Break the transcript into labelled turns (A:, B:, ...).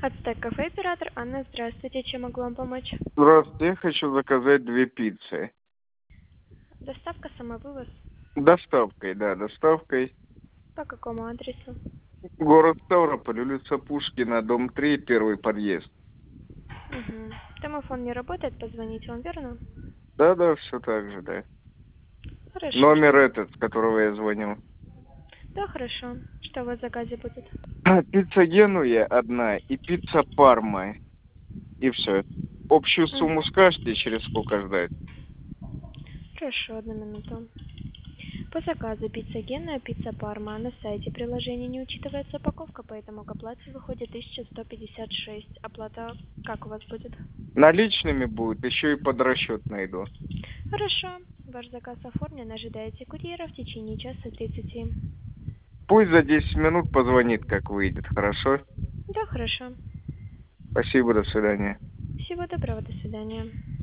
A: Ацтек кафе, оператор Анна, здравствуйте, чем могу вам помочь?
B: Здравствуйте, я хочу заказать 2 пиццы.
A: Доставка, самовывоз.
B: Доставкой, да, доставкой.
A: По какому адресу?
B: Город Ставрополь, улица Пушкина, дом 3, первый подъезд.
A: Угу. Домофон не работает, позвонить вам, верно?
B: Да, все так же, да.
A: Хорошо.
B: Номер этот, с которого я звоню.
A: Да, хорошо. Что у вас в заказе будет?
B: Пицца Генуя одна и пицца Парма. И все. Общую сумму
A: Угу.
B: скажете, через сколько ждать?
A: Хорошо, одну минуту. По заказу пицца Генуя, пицца Парма. На сайте приложения не учитывается упаковка, поэтому к оплате выходит 1156. Оплата как у вас будет?
B: Наличными будет, еще и под расчет найду.
A: Хорошо. Ваш заказ оформлен, ожидаете курьера в течение часа 30.
B: Пусть за 10 минут позвонит, как выйдет, хорошо?
A: Да, хорошо.
B: Спасибо, до свидания.
A: Всего доброго, до свидания.